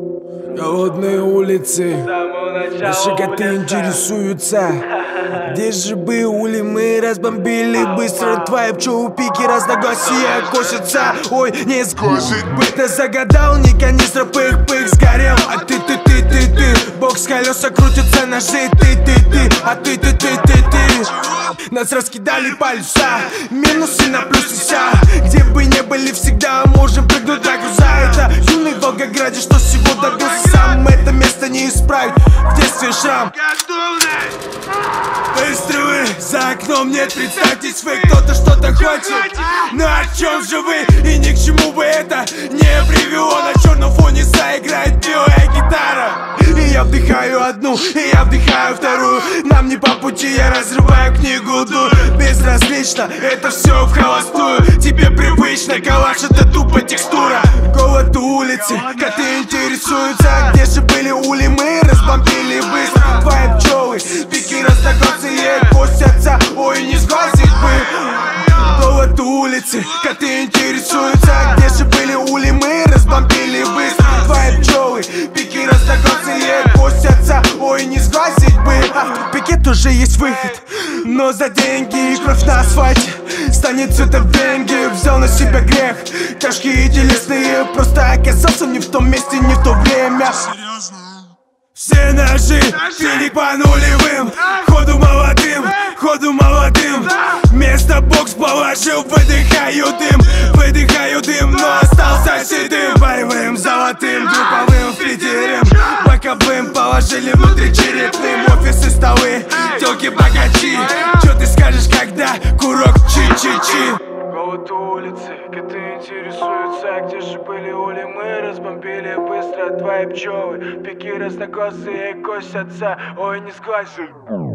Голодные улицы, наши коты интересуются. Где же были мы, разбомбили быстро. Твои пчелы пики, разногласия косятся. Ой, не сглазить бы. Ты загадал, не канистра, пых-пых сгорел. А ты бокс колеса крутятся, ножи, ты а ты нас раскидали полюса, минусы на плюсы. Где бы не были, всегда можем прыгнуть до груза. Это юный Волгограде, что всего добился сам. Это место не исправить, в детстве шрам. Выстрелы за окном, нет, представьтесь вы. Кто-то что-то хочет, но о чем же вы? И ни к чему бы это не привело. На черном фоне заиграет белая гитара. И я вдыхаю одну, и я вдыхаю вторую. Нам не по пути, я разрываю книгу дур. Безразлично, это все в холостую. Тебе привычно, калаш это тупо текстура. Голод улицы, коты интересуются. Где же были ули, мы разбомбили быстро. Твои пчелы, пики разногласые косятся. Ой, не сглазить бы. Голод улицы, коты интересуются. Где же были ули, мы разбомбили быстро. Твои пчелы, пики разногласые косятся. Ой, не сглазить бы. В пике тоже есть выход, но за деньги и кровь на асфальте станет цветом деньги. Взял на себя грех, тяжкие и телесные. Просто оказался не в том месте, не в то время. Все ножи, финик по нулевым. Ходу молодым. Вместо бокс положил, выдыхаю дым, но остался седым. Боевым, золотым, групповым, флитерем, боковым. Положили внутри черепным. Офисы, столы, тёлки, богачи. Чё ты скажешь, когда курок чи-чи-чи? Голод улицы, коты интересуются. Где же были ули, мы разбомбили быстро. Твои пчелы, пики разногласые косятся. Ой, не сглазить.